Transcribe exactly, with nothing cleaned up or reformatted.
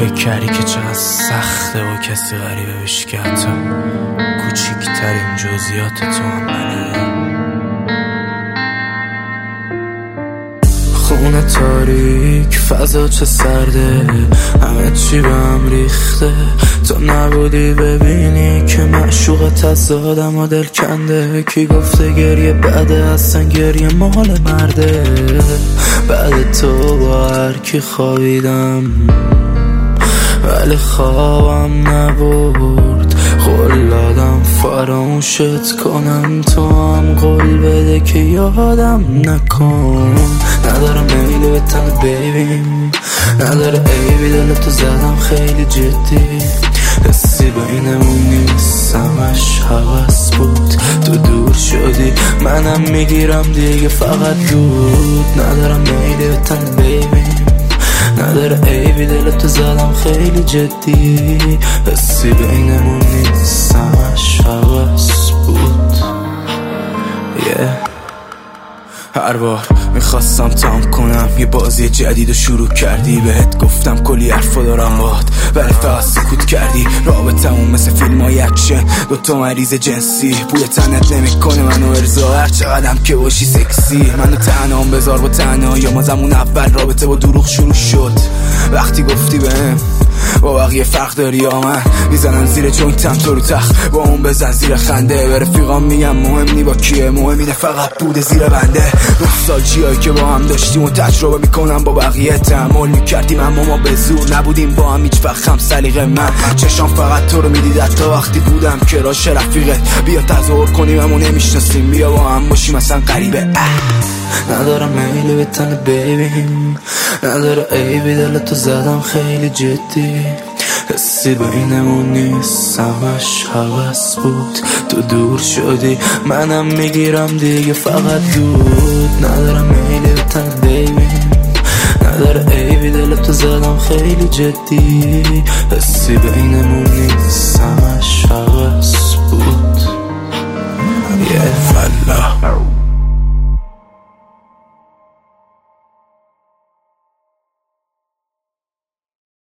فکر کردی که چقدر سخته با کسی غریبه بشی که حتی کوچیکترین جزئیات تو هم منه. خونه تاریک، فضا چه سرده، همه چی به هم ریخته. تو نبودی ببینی که معشوقت از آدم و دل کنده. کی گفته گریه بعده، اصلا گریه مال مرده. بعد تو با هر کی خوابیدم ولی خوابم نبرد. قول دادم فراموشت کنم، تو هم قول بده که یادم نکن. ندارم میلی به تن بیبیم، نداره عیبی دلتو زدم خیلی جدی. حسی بینمون نیست، همش حوث بود. تو دور شدی منم میگیرم دیگه فقط دود. ندارم میلی به تن بیبیم، نداره عیبی دلتو زدم خیلی جدی. حسی بینمون نیست، همش حوث بود. yeah. هر بار میخواستم تام کنم یه بازی جدید و شروع کردی. بهت گفتم کلی حرفا دارم باهات ولی فقط سکوت کردی. رابطمون مثل فیلم های اکشن، دوتا مریض جنسی. بوی تنت نمیکنه منو ارضا، هر چقدرم که باشی سکسی. منو تنهام بذار با تنها، یا مازمون اول رابطه با دروغ شروع شد. وقتی گفتی بهم با بقیه فرق داری یا من میزنن زیر جوینتم تو رو تخت، با اون بزن زیر خنده. به رفیقام میگم مهم نی با کیه، مهم اینه فقط بوده زیر بنده. نوستالژیایی که با هم داشتیم و تجربه میکنم با بقیه. تحمل میکردیم اما ما به زور نبودیم با هم هیچ وقت هم سلیقه. من چشام فقط تو رو میدید حتی وقتی بودم که راش رفیقت. بیا تظاهر کنیم همو نمیشناسیم، بیا با هم باشیم اصلا غریبه. ندارم میلی به تن بیبیم، نداره عیبی دلتو زدم خیلی جدی. حسی بینمون نیست، همش حوث بود. تو دور شدی منم میگیرم دیگه فقط دود. ندارم میلی به تن بیبیم، نداره عیبی دلتو زدم خیلی جدی. حسی بینمون نیست.